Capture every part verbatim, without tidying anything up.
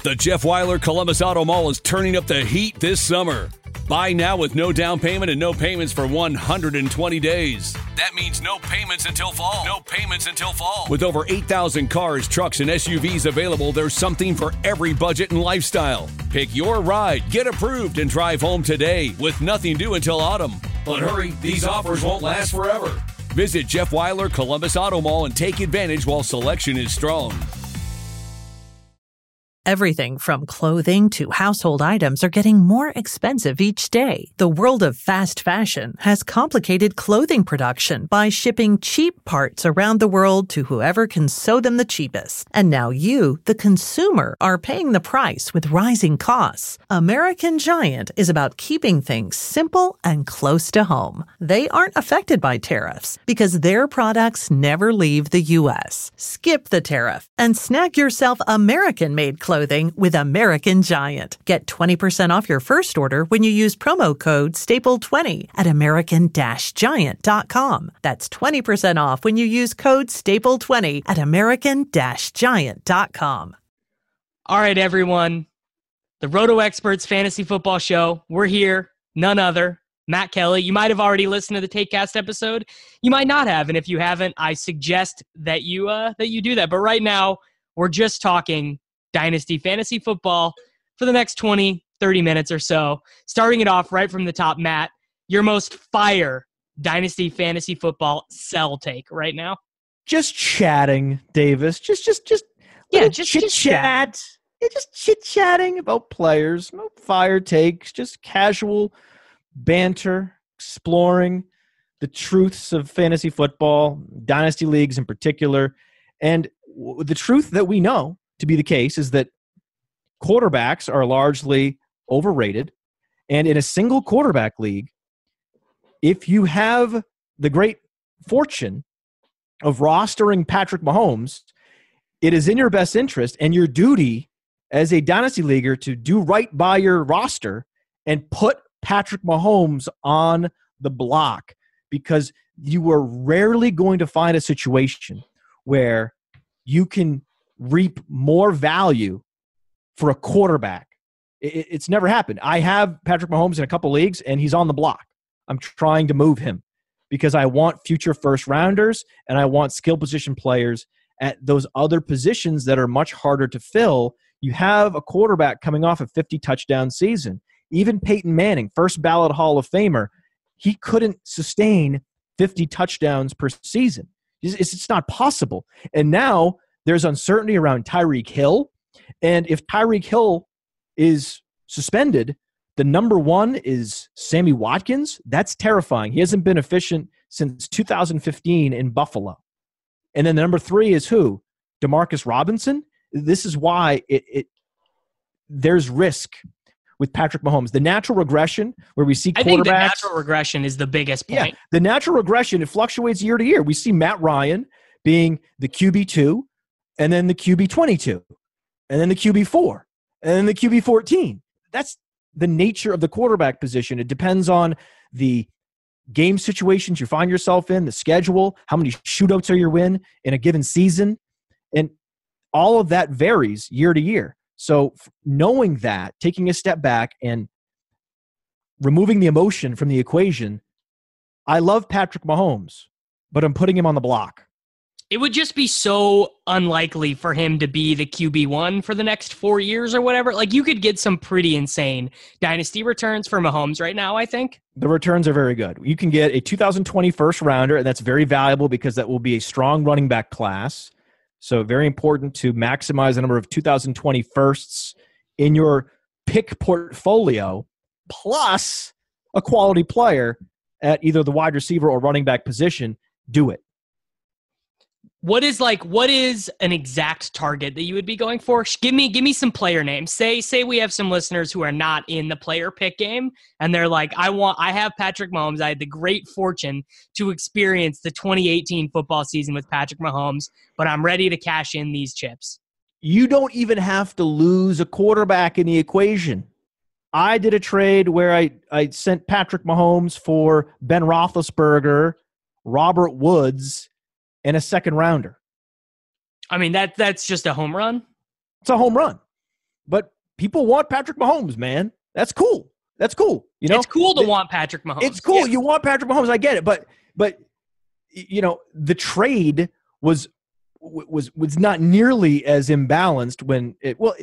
The Jeff Weiler Columbus Auto Mall is turning up the heat this summer. Buy now with no down payment and no payments for one hundred twenty days. That means no payments until fall. No payments until fall. With over eight thousand cars, trucks, and S U Vs available, there's something for every budget and lifestyle. Pick your ride, get approved, and drive home today with nothing due until autumn. But hurry, these offers won't last forever. Visit Jeff Weiler Columbus Auto Mall and take advantage while selection is strong. Everything from clothing to household items are getting more expensive each day. The world of fast fashion has complicated clothing production by shipping cheap parts around the world to whoever can sew them the cheapest. And now you, the consumer, are paying the price with rising costs. American Giant is about keeping things simple and close to home. They aren't affected by tariffs because their products never leave the U S. Skip the tariff and snag yourself American-made clothing with American Giant. Get twenty percent off your first order when you use promo code staple twenty at american giant dot com. That's twenty percent off when you use code staple twenty at american giant dot com. All right, everyone. The Roto Experts Fantasy Football Show. We're here. None other. Matt Kelly. You might have already listened to the TakeCast episode. You might not have. And if you haven't, I suggest that you uh, that you do that. But right now, we're just talking Dynasty Fantasy Football for the next twenty, thirty minutes or so. Starting it off right from the top, Matt, your most fire Dynasty Fantasy Football sell take right now. Just chatting, Davis. Just, just, just, yeah, just chit chat. Yeah, just chit chatting about players. No fire takes. Just casual banter, exploring the truths of fantasy football, dynasty leagues in particular, and w- the truth that we know to be the case is that quarterbacks are largely overrated. And in a single quarterback league, if you have the great fortune of rostering Patrick Mahomes, it is in your best interest and your duty as a dynasty leaguer to do right by your roster and put Patrick Mahomes on the block, because you are rarely going to find a situation where you can reap more value for a quarterback. It, it's never happened. I have Patrick Mahomes in a couple leagues, and he's on the block. I'm trying to move him because I want future first-rounders, and I want skill position players at those other positions that are much harder to fill. You have a quarterback coming off a fifty-touchdown season. Even Peyton Manning, first ballot Hall of Famer, he couldn't sustain fifty touchdowns per season. It's, it's not possible. And now there's uncertainty around Tyreek Hill. And if Tyreek Hill is suspended, the number one is Sammy Watkins. That's terrifying. He hasn't been efficient since two thousand fifteen in Buffalo. And then the number three is who? Demarcus Robinson. This is why it, it there's risk with Patrick Mahomes. The natural regression where we see quarterbacks. I think the natural regression is the biggest point. Yeah, the natural regression, it fluctuates year to year. We see Matt Ryan being the Q B two, and then the Q B twenty-two, and then the Q B four, and then the Q B fourteen. That's the nature of the quarterback position. It depends on the game situations you find yourself in, the schedule, how many shootouts are you in in a given season, and all of that varies year to year. So knowing that, taking a step back and removing the emotion from the equation, I love Patrick Mahomes, but I'm putting him on the block. It would just be so unlikely for him to be the Q B one for the next four years or whatever. Like, you could get some pretty insane dynasty returns for Mahomes right now, I think. The returns are very good. You can get a two thousand twenty first rounder, and that's very valuable because that will be a strong running back class. So very important to maximize the number of two thousand twenty firsts in your pick portfolio, plus a quality player at either the wide receiver or running back position. Do it. What is like? What is an exact target that you would be going for? Give me, give me some player names. Say, say we have some listeners who are not in the player pick game, and they're like, "I want, I have Patrick Mahomes. I had the great fortune to experience the twenty eighteen football season with Patrick Mahomes, but I'm ready to cash in these chips." You don't even have to lose a quarterback in the equation. I did a trade where I I sent Patrick Mahomes for Ben Roethlisberger, Robert Woods, and a second rounder. I mean, that that's just a home run. It's a home run. but people want Patrick Mahomes, man. That's cool. That's cool. You know, it's cool to it, want Patrick Mahomes. It's cool. Yeah. You want Patrick Mahomes. I get it. But, but, you know, the trade was, was, was not nearly as imbalanced when it, well,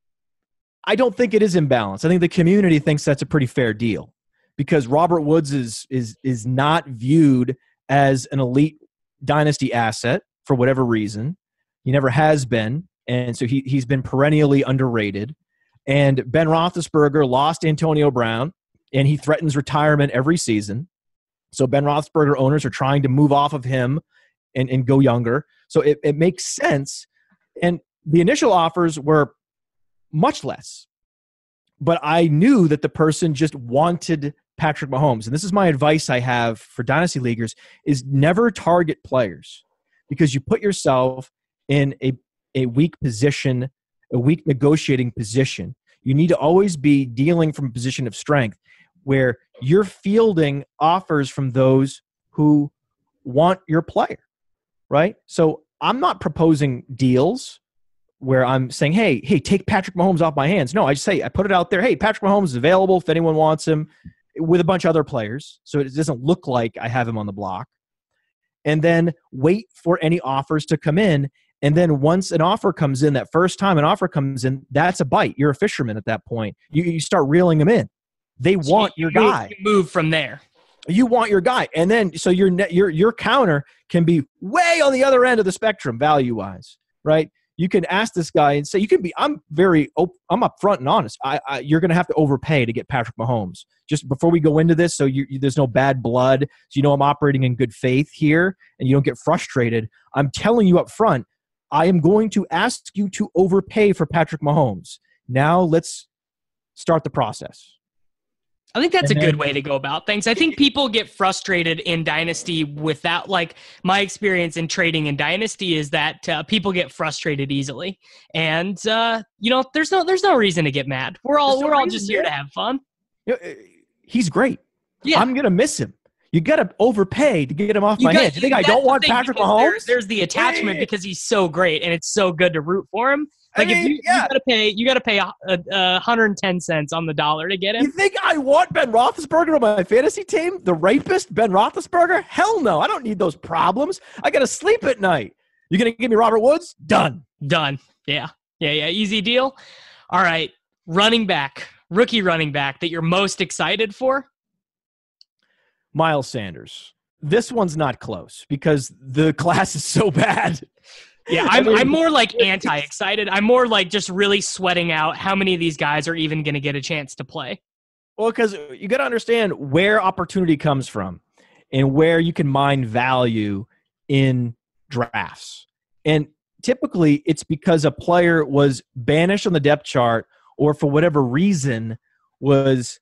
I don't think it is imbalanced. I think the community thinks that's a pretty fair deal because Robert Woods is, is, is not viewed as an elite dynasty asset for whatever reason. He never has been. And so he, he's been perennially underrated. And Ben Roethlisberger lost Antonio Brown, and he threatens retirement every season. So Ben Roethlisberger owners are trying to move off of him and, and go younger. So it, it makes sense. And the initial offers were much less. But I knew that the person just wanted Patrick Mahomes. And this is my advice I have for Dynasty Leaguers, is never target players because you put yourself in a, a weak position, a weak negotiating position. You need to always be dealing from a position of strength where you're fielding offers from those who want your player, right? So I'm not proposing deals where I'm saying, hey, hey, take Patrick Mahomes off my hands. No, I just say, I put it out there, hey, Patrick Mahomes is available if anyone wants him, with a bunch of other players. So it doesn't look like I have him on the block. And then wait for any offers to come in. And then once an offer comes in, that first time an offer comes in, that's a bite. You're a fisherman at that point. You, you start reeling them in. They So want you your move, guy. You move from there. You want your guy. And then so your your your counter can be way on the other end of the spectrum value-wise, right? You can ask this guy and say, you can be, I'm very, op- I'm upfront and honest. I, I you're going to have to overpay to get Patrick Mahomes. Just before we go into this, so you, you, there's no bad blood, so you know I'm operating in good faith here, and you don't get frustrated. I'm telling you up front, I am going to ask you to overpay for Patrick Mahomes. Now let's start the process. I think that's And a then- good way to go about things. I think people get frustrated in Dynasty without, like, my experience in trading in Dynasty is that uh, people get frustrated easily, and uh, you know, there's no there's no reason to get mad. We're all There's no we're all reason, just here yeah. to have fun. You know, he's great. Yeah, I'm going to miss him. You got to overpay to get him off You my got- hands. You think I that's don't the want thing, Patrick because there- Mahomes? There's the attachment Yeah. because he's so great, and it's so good to root for him. I Like mean, if you, yeah. you gotta pay, you gotta pay a, a, a one hundred ten cents on the dollar to get You him. think I want Ben Roethlisberger on my fantasy team? The rapist, Ben Roethlisberger? Hell no. I don't need those problems. I got to sleep at night. You going to give me Robert Woods? Done. Done. Yeah, yeah, yeah. Easy deal. All right, running back, rookie running back that you're most excited for. Miles Sanders. This one's not close because the class is so bad. Yeah, I I'm, mean- I'm more like anti-excited. I'm more like just really sweating out how many of these guys are even going to get a chance to play. Well, because you got to understand where opportunity comes from and where you can mine value in drafts. And typically it's because a player was banished on the depth chart or for whatever reason was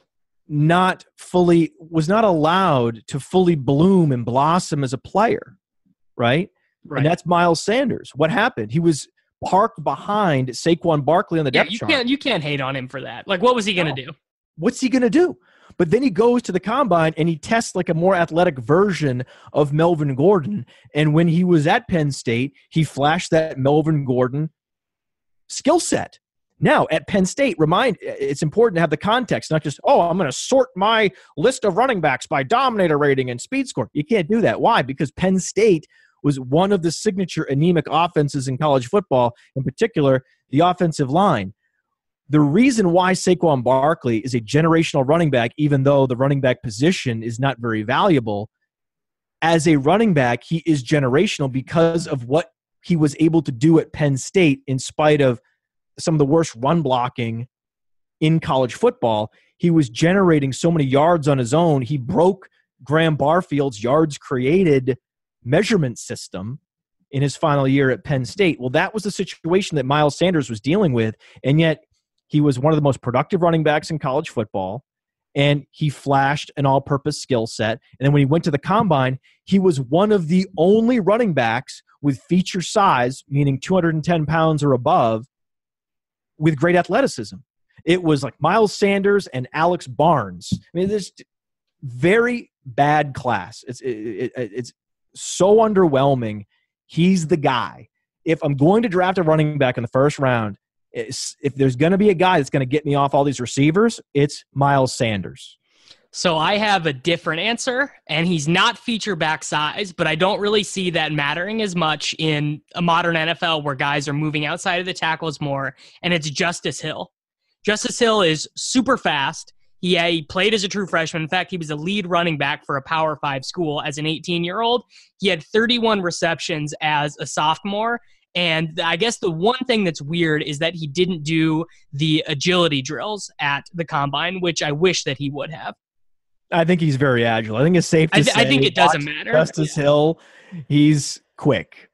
not fully, was not allowed to fully bloom and blossom as a player, right? Right. And that's Miles Sanders. What happened? He was parked behind Saquon Barkley on the Yeah, depth you chart. can't you can't hate on him for that. Like, what was he going to No. do? What's he going to do? But then he goes to the combine and he tests like a more athletic version of Melvin Gordon. And when he was at Penn State, he flashed that Melvin Gordon skill set. Now, at Penn State, remind it's important to have the context, not just, oh, I'm going to sort my list of running backs by dominator rating and speed score. You can't do that. Why? Because Penn State was one of the signature anemic offenses in college football, in particular, the offensive line. The reason why Saquon Barkley is a generational running back, even though the running back position is not very valuable, as a running back, he is generational because of what he was able to do at Penn State in spite of some of the worst run blocking in college football. He was generating so many yards on his own. He broke Graham Barfield's yards created measurement system in his final year at Penn State. Well, that was the situation that Miles Sanders was dealing with, and yet he was one of the most productive running backs in college football, and he flashed an all-purpose skill set. And then when he went to the combine, he was one of the only running backs with feature size, meaning two hundred ten pounds or above, with great athleticism. It was like Miles Sanders and Alex Barnes. I mean, this very bad class. It's it, it, it's so underwhelming. He's the guy. If I'm going to draft a running back in the first round, It's, if there's going to be a guy that's going to get me off all these receivers, it's Miles Sanders. So I have a different answer, and he's not feature back size, but I don't really see that mattering as much in a modern N F L where guys are moving outside of the tackles more, and it's Justice Hill. Justice Hill is super fast. He, uh, he played as a true freshman. In fact, he was a lead running back for a Power Five school as an eighteen-year-old. He had thirty-one receptions as a sophomore. And I guess the one thing that's weird is that he didn't do the agility drills at the combine, which I wish that he would have. I think he's very agile. I think it's safe to I, th- say I think it doesn't matter. Justice yeah. Hill, he's quick.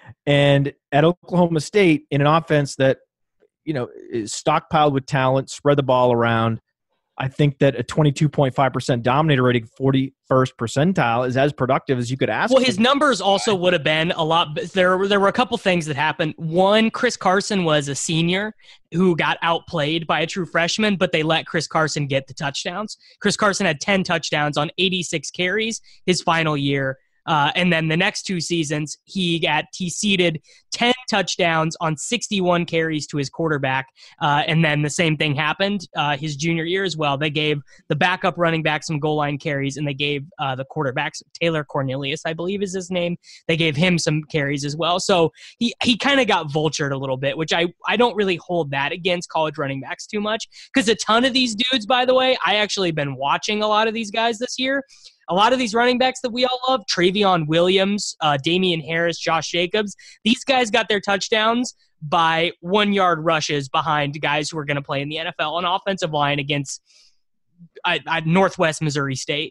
And at Oklahoma State, in an offense that, you know, is stockpiled with talent, spread the ball around, I think that a twenty-two point five percent dominator rating, forty-first percentile, is as productive as you could ask Well, for. his numbers also would have been a lot. There, there were a couple things that happened. One, Chris Carson was a senior who got outplayed by a true freshman, but they let Chris Carson get the touchdowns. Chris Carson had ten touchdowns on eighty-six carries his final year. Uh, and then the next two seasons, he got he ceded ten touchdowns on sixty-one carries to his quarterback. Uh, and then the same thing happened uh, his junior year as well. They gave the backup running back some goal line carries, and they gave uh, the quarterbacks, Taylor Cornelius, I believe is his name, they gave him some carries as well. So he he kind of got vultured a little bit, which I, I don't really hold that against college running backs too much, because a ton of these dudes, by the way, I actually been watching a lot of these guys this year. A lot of these running backs that we all love, Travion Williams, uh, Damian Harris, Josh Jacobs, these guys got their touchdowns by one-yard rushes behind guys who are going to play in the N F L on offensive line against uh, uh, Northwest Missouri State.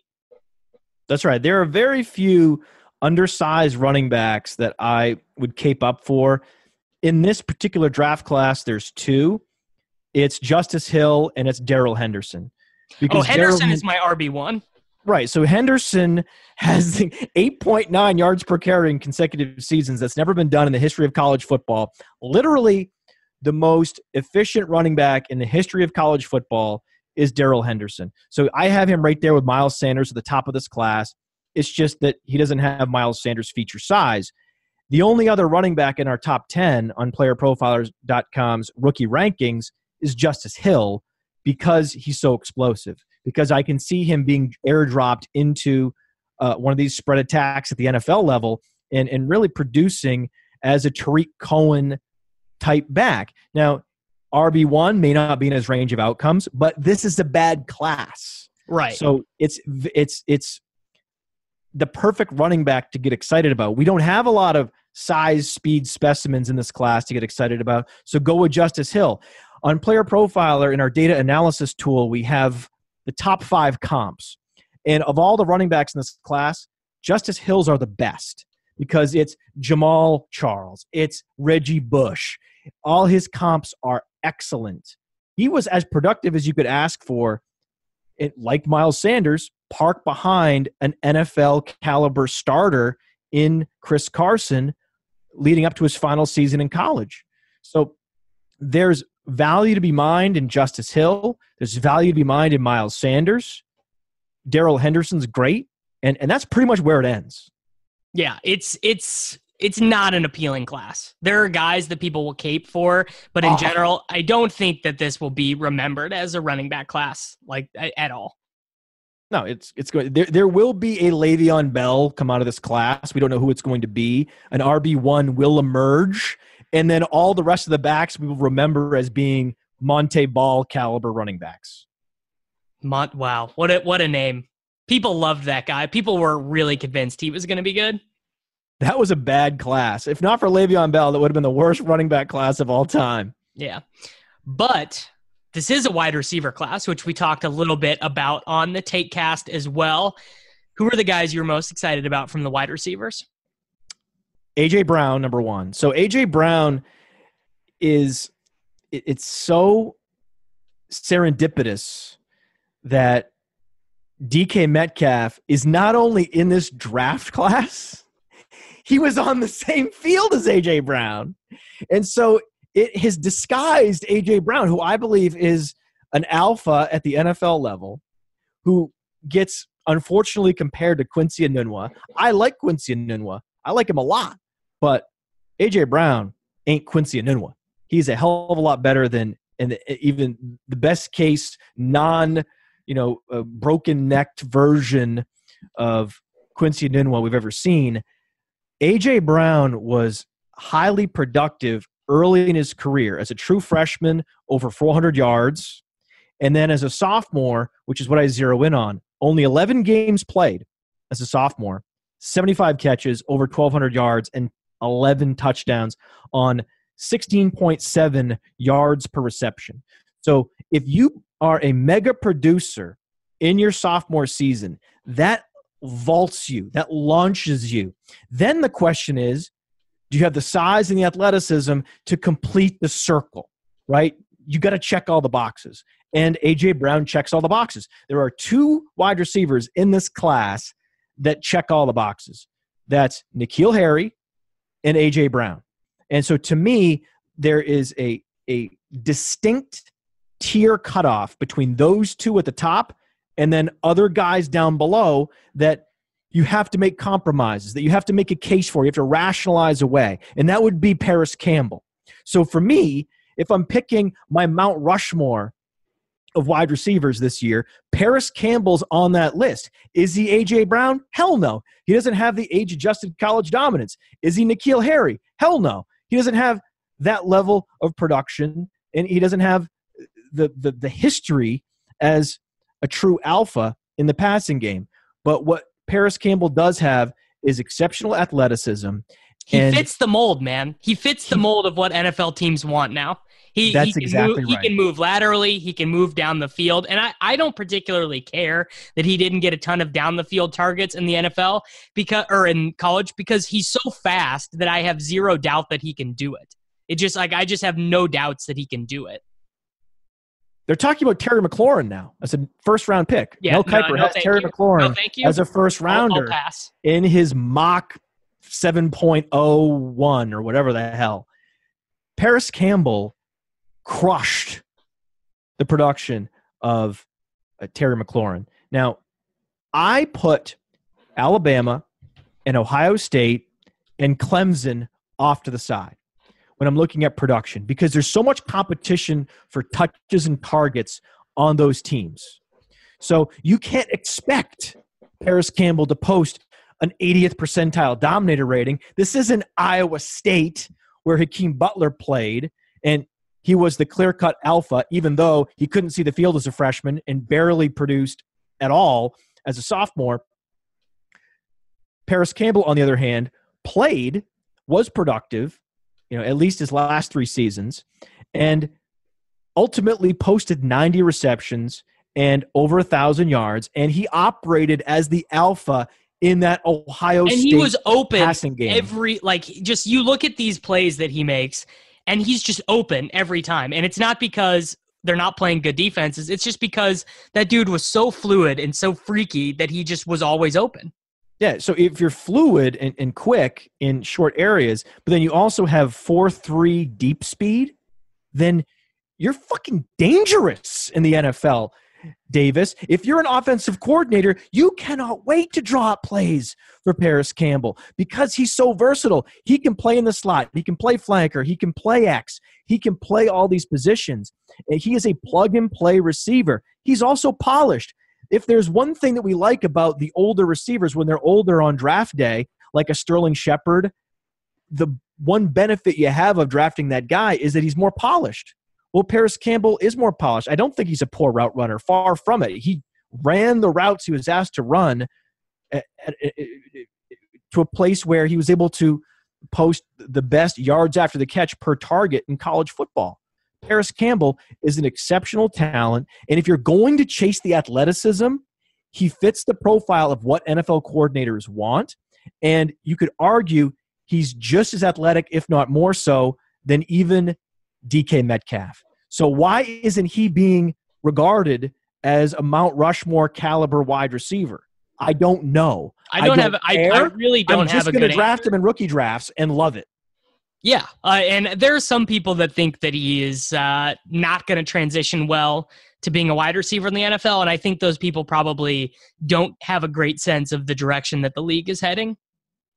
That's right. There are very few undersized running backs that I would cape up for. In this particular draft class, there's two. It's Justice Hill and it's Darrell Henderson. Oh, Henderson Darrell, is my R B one. Right. So Henderson has eight point nine yards per carry in consecutive seasons. That's never been done in the history of college football. Literally the most efficient running back in the history of college football is Darrell Henderson. So I have him right there with Miles Sanders at the top of this class. It's just that he doesn't have Miles Sanders' feature size. The only other running back in our top ten on player profilers dot com's rookie rankings is Justice Hill, because he's so explosive, because I can see him being airdropped into uh, one of these spread attacks at the N F L level and, and really producing as a Tariq Cohen type back. Now, R B one may not be in his range of outcomes, but this is a bad class. Right. So it's it's it's the perfect running back to get excited about. We don't have a lot of size, speed specimens in this class to get excited about, so go with Justice Hill. On Player Profiler, in our data analysis tool, we have the top five comps. And of all the running backs in this class, Justice Hills are the best, because it's Jamal Charles, it's Reggie Bush. All his comps are excellent. He was as productive as you could ask for, it, like Miles Sanders, parked behind an N F L caliber starter in Chris Carson leading up to his final season in college. So there's value to be mined in Justice Hill. There's value to be mined in Miles Sanders. Darrell Henderson's great, and, and that's pretty much where it ends. Yeah, it's it's it's not an appealing class. There are guys that people will cape for, but in oh. general, I don't think that this will be remembered as a running back class like at all. No, it's it's going. There, there will be a Le'Veon Bell come out of this class. We don't know who it's going to be. An R B one will emerge, and then all the rest of the backs we will remember as being Monte Ball caliber running backs. Mont, wow, what a what a name! People loved that guy. People were really convinced he was going to be good. That was a bad class. If not for Le'Veon Bell, that would have been the worst running back class of all time. Yeah, but this is a wide receiver class, which we talked a little bit about on the TakeCast as well. Who are the guys you're most excited about from the wide receivers? A J Brown, number one. So A J Brown is, it's so serendipitous that D K Metcalf is not only in this draft class, he was on the same field as A J Brown. And so it has disguised A J Brown, who I believe is an alpha at the N F L level, who gets unfortunately compared to Quincy Enunwa. I like Quincy Enunwa. I like him a lot. But A J Brown ain't Quincy Enunwa. he's a hell of a lot better than, and even the best case non, you know, uh, broken necked version of Quincy Enunwa we've ever seen. A J Brown was highly productive early in his career as a true freshman, over four hundred yards. And then as a sophomore, which is what I zero in on, only eleven games played as a sophomore, seventy-five catches, over twelve hundred yards, and eleven touchdowns on sixteen point seven yards per reception. So if you are a mega producer in your sophomore season, that vaults you, that launches you. Then the question is, do you have the size and the athleticism to complete the circle, right? You got to check all the boxes. And A J Brown checks all the boxes. There are two wide receivers in this class that check all the boxes. That's N'Keal Harry and A J Brown. And so to me, there is a, a distinct tier cutoff between those two at the top and then other guys down below that you have to make compromises, that you have to make a case for, you have to rationalize away. And that would be Paris Campbell. So for me, if I'm picking my Mount Rushmore of wide receivers this year, Paris Campbell's on that list. Is he A J Brown? Hell no. He doesn't have the age-adjusted college dominance. Is he N'Keal Harry? Hell no. He doesn't have that level of production, and he doesn't have the, the, the history as a true alpha in the passing game. But what Paris Campbell does have is exceptional athleticism. He fits the mold, man. He fits the mold of what N F L teams want now. He, That's he can exactly move, right. He can move laterally. He can move down the field. And I, I don't particularly care that he didn't get a ton of down the field targets in the N F L because or in college because he's so fast that I have zero doubt that he can do it. It just like I just have no doubts that he can do it. They're talking about Terry McLaurin now as a first-round pick. Yeah, Mel no, Kiper no, has thank Terry you. McLaurin No, thank you. as a first-rounder I'll, I'll pass. in his mock seven point oh one or whatever the hell. Paris Campbell crushed the production of uh, Terry McLaurin. Now, I put Alabama and Ohio State and Clemson off to the side when I'm looking at production because there's so much competition for touches and targets on those teams. So you can't expect Paris Campbell to post an eightieth percentile dominator rating. This isn't Iowa State where Hakeem Butler played and he was the clear-cut alpha, even though he couldn't see the field as a freshman and barely produced at all as a sophomore. Paris Campbell, on the other hand, played, was productive, you know, at least his last three seasons, and ultimately posted ninety receptions and over one thousand yards, and he operated as the alpha in that Ohio and State he was open passing game. Every like just you look at these plays that he makes, and he's just open every time. And it's not because they're not playing good defenses. It's just because that dude was so fluid and so freaky that he just was always open. Yeah, so if you're fluid and, and quick in short areas, but then you also have four three deep speed, then you're fucking dangerous in the N F L, Davis. If you're an offensive coordinator, you cannot wait to draw up plays for Paris Campbell because he's so versatile. He can play in the slot. He can play flanker. He can play X. He can play all these positions. And he is a plug-and-play receiver. He's also polished. If there's one thing that we like about the older receivers when they're older on draft day, like a Sterling Shepard, the one benefit you have of drafting that guy is that he's more polished. Well, Paris Campbell is more polished. I don't think he's a poor route runner. Far from it. He ran the routes he was asked to run at, at, at, to a place where he was able to post the best yards after the catch per target in college football. Paris Campbell is an exceptional talent, and if you're going to chase the athleticism, he fits the profile of what N F L coordinators want, and you could argue he's just as athletic, if not more so, than even D K Metcalf. So why isn't he being regarded as a Mount Rushmore caliber wide receiver? I don't know. I don't, I don't have. I, I really don't I'm have just a going good to draft answer. him in rookie drafts and love it. Yeah, uh, and there are some people that think that he is uh, not going to transition well to being a wide receiver in the N F L, and I think those people probably don't have a great sense of the direction that the league is heading.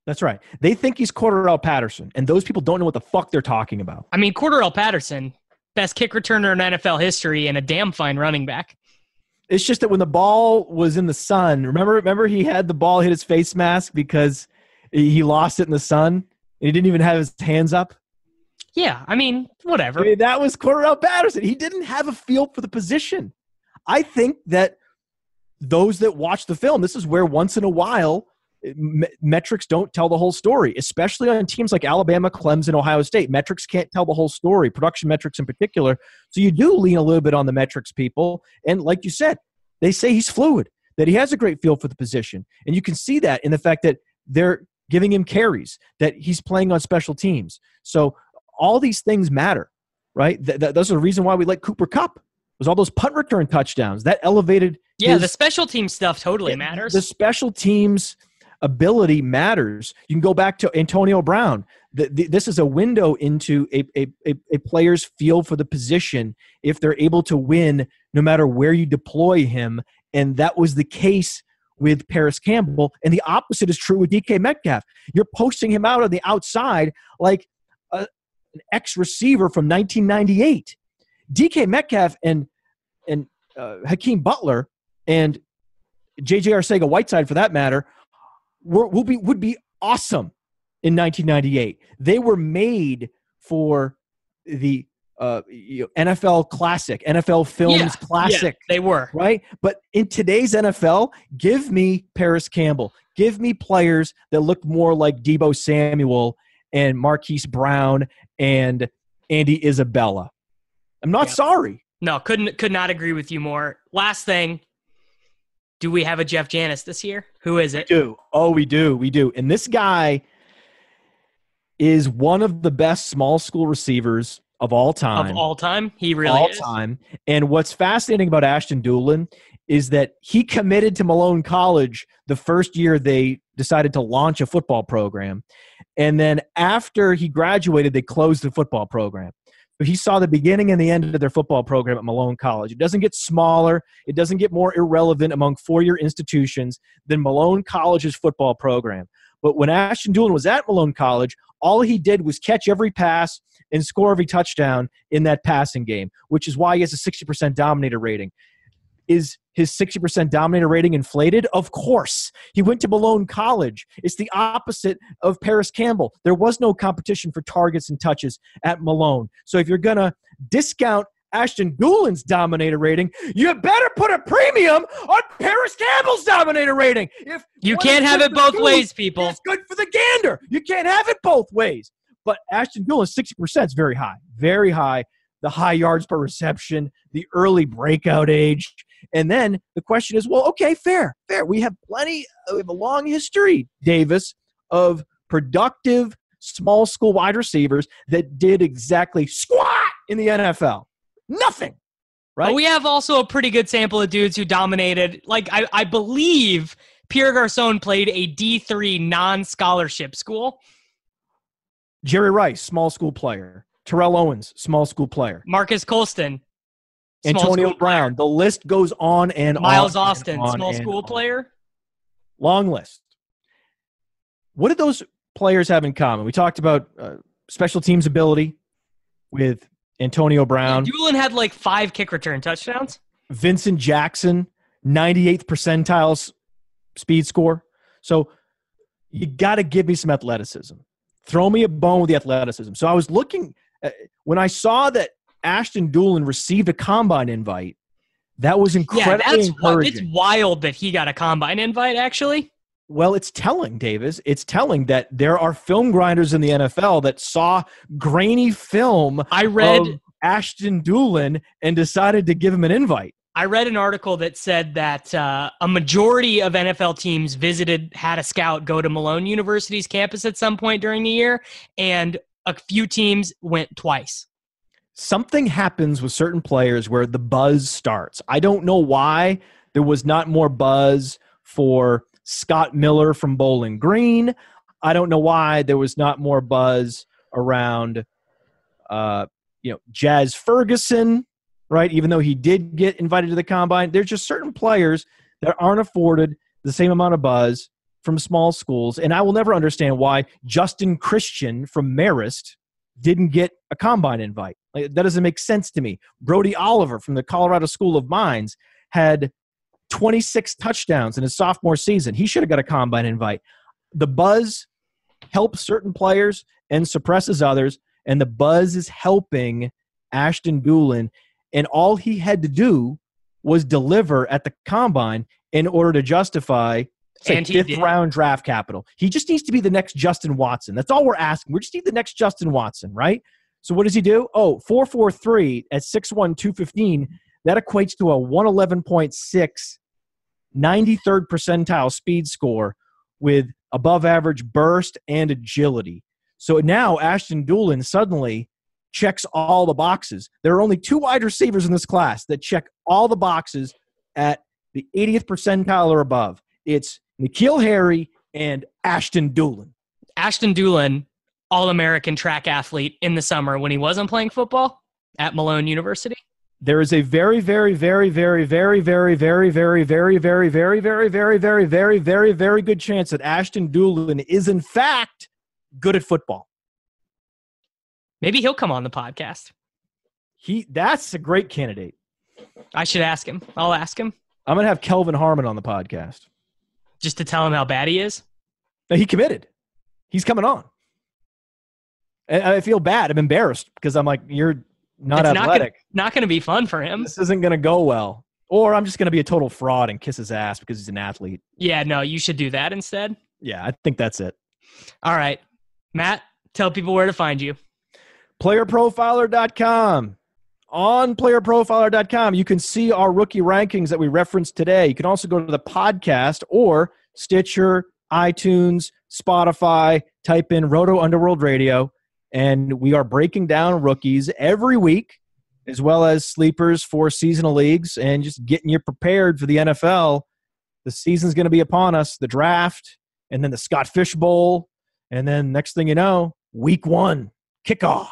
That's right. They think he's Cordarrelle Patterson, and those people don't know what the fuck they're talking about. I mean, Cordarrelle Patterson, best kick returner in N F L history and a damn fine running back. It's just that when the ball was in the sun, remember, remember he had the ball hit his face mask because he lost it in the sun, and he didn't even have his hands up? Yeah, I mean, whatever. I mean, that was Cordarrelle Patterson. He didn't have a feel for the position. I think that those that watch the film, this is where once in a while – metrics don't tell the whole story, especially on teams like Alabama, Clemson, Ohio State. Metrics can't tell the whole story, production metrics in particular. So you do lean a little bit on the metrics, people. And like you said, they say he's fluid, that he has a great feel for the position. And you can see that in the fact that they're giving him carries, that he's playing on special teams. So all these things matter, right? Th- th- that's the reason why we like Cooper Kupp. Was all those punt return touchdowns. That elevated Yeah, his, the special team stuff totally matters. The special teams ability matters. You can go back to Antonio Brown. The, the, this is a window into a, a, a, a player's feel for the position if they're able to win no matter where you deploy him. And that was the case with Paris Campbell. And the opposite is true with D K Metcalf. You're posting him out on the outside like a, an ex-receiver from nineteen ninety-eight. D K Metcalf and, and uh, Hakeem Butler and J J Arcega-Whiteside, for that matter, Were, will be would be awesome in nineteen ninety-eight. They were made for the uh, you know, N F L Classic, N F L Films yeah, Classic. Yeah, they were. Right? But in today's N F L, give me Paris Campbell. Give me players that look more like Deebo Samuel and Marquise Brown and Andy Isabella. I'm not yeah. sorry. No, couldn't could not agree with you more. Last thing. Do we have a Jeff Janis this year? Who is it? We do. Oh, we do. We do. And this guy is one of the best small school receivers of all time. Of all time? He really all is. All time. And what's fascinating about Ashton Dulin is that he committed to Malone College the first year they decided to launch a football program. And then after he graduated, they closed the football program. But he saw the beginning and the end of their football program at Malone College. It doesn't get smaller. It doesn't get more irrelevant among four-year institutions than Malone College's football program. But when Ashton Dulin was at Malone College, all he did was catch every pass and score every touchdown in that passing game, which is why he has a sixty percent dominator rating. Is his sixty percent dominator rating inflated? Of course. He went to Malone College. It's the opposite of Paris Campbell. There was no competition for targets and touches at Malone. So if you're going to discount Ashton Dulin's dominator rating, you better put a premium on Paris Campbell's dominator rating. If you can't have it both ways, people. It's good for the gander. You can't have it both ways. But Ashton Dulin's sixty percent is very high. Very high. The high yards per reception, the early breakout age. And then the question is, well, okay, fair, fair. We have plenty, we have a long history, Davis, of productive small school wide receivers that did exactly squat in the N F L. Nothing, right? But we have also a pretty good sample of dudes who dominated. Like, I, I believe Pierre Garçon played a D three non-scholarship school. Jerry Rice, small school player. Terrell Owens, small school player. Marcus Colston. Antonio Brown. The list goes on and Miles on. Miles Austin, on small school on. player. Long list. What did those players have in common? We talked about uh, special teams ability with Antonio Brown. Yeah, Dulin had like five kick return touchdowns. Vincent Jackson, ninety-eighth percentile speed score. So you got to give me some athleticism. Throw me a bone with the athleticism. So I was looking uh, when I saw that Ashton Dulin received a combine invite. That was incredibly yeah, that's, encouraging. It's wild that he got a combine invite, actually. Well, it's telling, Davis. It's telling that there are film grinders in the N F L that saw grainy film I read, of Ashton Dulin and decided to give him an invite. I read an article that said that uh, a majority of N F L teams visited, had a scout go to Malone University's campus at some point during the year, and a few teams went twice. Something happens with certain players where the buzz starts. I don't know why there was not more buzz for Scott Miller from Bowling Green. I don't know why there was not more buzz around, uh, you know, Jazz Ferguson, right? Even though he did get invited to the combine, there's just certain players that aren't afforded the same amount of buzz from small schools, and I will never understand why Justin Christian from Marist didn't get a combine invite. Like, that doesn't make sense to me. Brody Oliver from the Colorado School of Mines had twenty-six touchdowns in his sophomore season. He should have got a combine invite. The buzz helps certain players and suppresses others, and the buzz is helping Ashton Dulin, and all he had to do was deliver at the combine in order to justify say, fifth round draft capital. He just needs to be the next Justin Watson. That's all we're asking. We just need the next Justin Watson, right? So what does he do? Oh, four four three at six one, two fifteen. That equates to a one eleven point six, ninety-third percentile speed score with above average burst and agility. So now Ashton Dulin suddenly checks all the boxes. There are only two wide receivers in this class that check all the boxes at the eightieth percentile or above. It's N'Keal Harry and Ashton Dulin. Ashton Dulin, All-American track athlete in the summer when he wasn't playing football at Malone University. There is a very, very, very, very, very, very, very, very, very, very, very, very, very, very, very, very, very good chance that Ashton Dulin is, in fact, good at football. Maybe he'll come on the podcast. He That's a great candidate. I should ask him. I'll ask him. I'm going to have Kelvin Harmon on the podcast. Just to tell him how bad he is? No, he committed. He's coming on. And I feel bad. I'm embarrassed because I'm like, you're not it's athletic. Not going to be fun for him. This isn't going to go well. Or I'm just going to be a total fraud and kiss his ass because he's an athlete. Yeah, no, you should do that instead. Yeah, I think that's it. All right. Matt, tell people where to find you. player profiler dot com. On player profiler dot com, you can see our rookie rankings that we referenced today. You can also go to the podcast or Stitcher, iTunes, Spotify, type in Roto Underworld Radio, and we are breaking down rookies every week, as well as sleepers for seasonal leagues, and just getting you prepared for the N F L. The season's going to be upon us, the draft, and then the Scott Fish Bowl, and then next thing you know, week one, kickoff.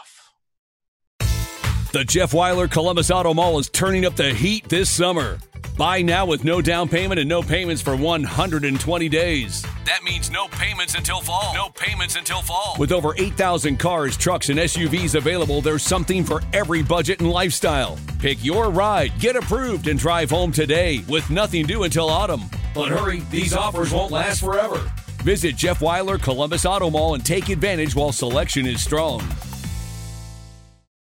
The Jeff Weiler Columbus Auto Mall is turning up the heat this summer. Buy now with no down payment and no payments for one hundred twenty days. That means no payments until fall. No payments until fall. With over eight thousand cars, trucks, and S U Vs available, there's something for every budget and lifestyle. Pick your ride, get approved, and drive home today with nothing due until autumn. But hurry, these offers won't last forever. Visit Jeff Weiler Columbus Auto Mall and take advantage while selection is strong.